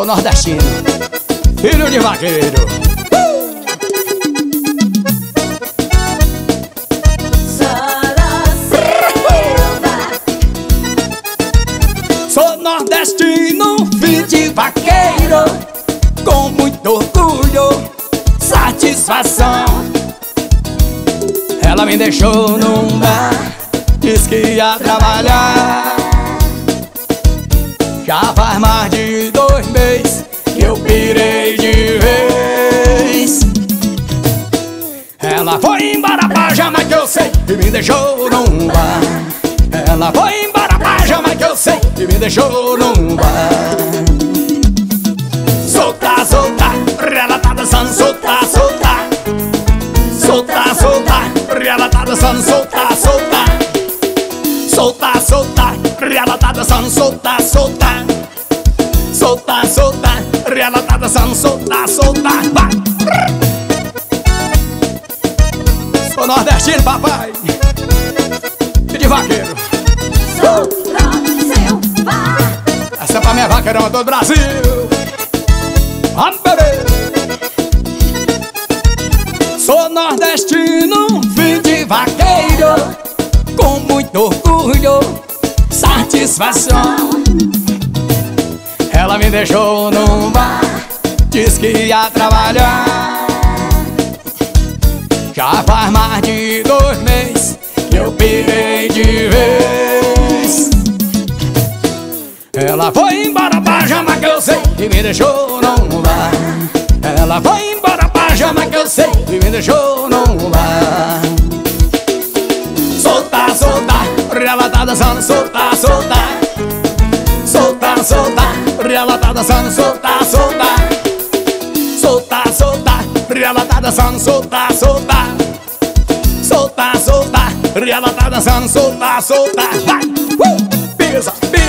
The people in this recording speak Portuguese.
Sou nordestino, filho de vaqueiro. Sou nordestino, filho de vaqueiro, com muito orgulho, satisfação. Ela me deixou num bar, disse que ia trabalhar. Já faz mais de 2 meses que eu pirei de vez. Ela foi embora pra Jamaica, eu sei, e me deixou num bar. Ela foi embora pra Jamaica, eu sei, e me deixou num bar. Solta, solta, ela tá dançando, solta, solta. Solta, solta, ela tá dançando, solta, solta. Solta, solta, ela tá dançando, solta, solta. Solta, solta, ela tá dançando, solta, solta. Vai! Sou nordestino, papai, e de vaqueiro. Solta seu bar. Essa é pra minha vaqueirão do Brasil. Vamos beber. Sou nordestino, filho de vaqueiro, com muito orgulho, satisfação. Ela me deixou num bar, disse que ia trabalhar. Já faz mais de 2 meses que eu pirei de vez. Ela foi embora pra Jamaica, eu sei, e me deixou num bar. Ela foi embora pra Jamaica, eu sei, e me deixou num bar. Solta, solta, ela tá dançando, solta, solta. Solta, solta, ela tá dançando, solta, solta. Solta, solta, ela tá dançando, solta, solta. Solta, solta, ela tá dançando, solta, solta. Vai! Pisa, pisa.